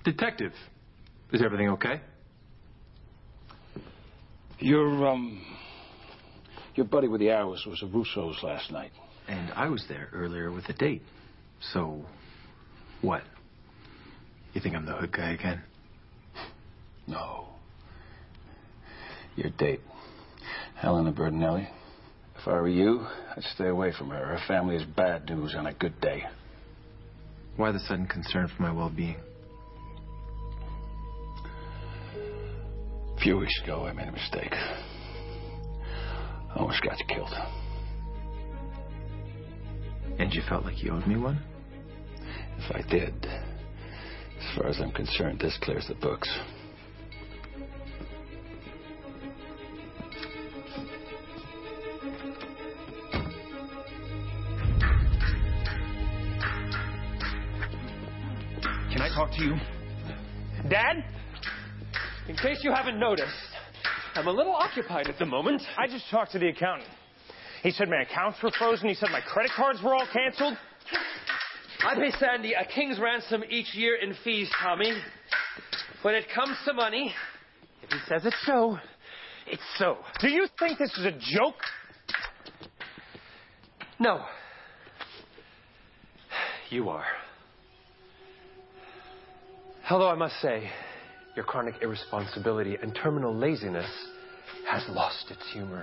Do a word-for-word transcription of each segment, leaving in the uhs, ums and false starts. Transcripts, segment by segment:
Detective, is everything okay? Your, um... Your buddy with the arrows was at Russo's last night. And I was there earlier with a date. So, what? You think I'm the hood guy again? No. Your date, Helena Bertinelli. If I were you, I'd stay away from her. Her family is bad news on a good day. Why the sudden concern for my well-being? A few weeks ago, I made a mistake. I almost got you killed. And you felt like you owed me one? If I did, as far as I'm concerned, this clears the books. Can I talk to you? Dad? In case you haven't noticed, I'm a little occupied at the moment. I just talked to the accountant. He said my accounts were frozen. He said my credit cards were all canceled. I pay Sandy a king's ransom each year in fees, Tommy. When it comes to money, if he says it's so, it's so. Do you think this is a joke? No. You are. Although I must say, your chronic irresponsibility and terminal laziness has lost its humor.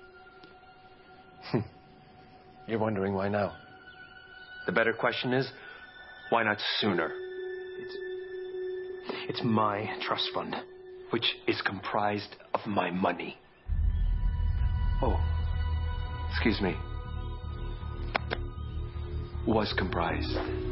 You're wondering why now. The better question is, why not sooner? It's, it's my trust fund, which is comprised of my money. Oh, excuse me. Was comprised.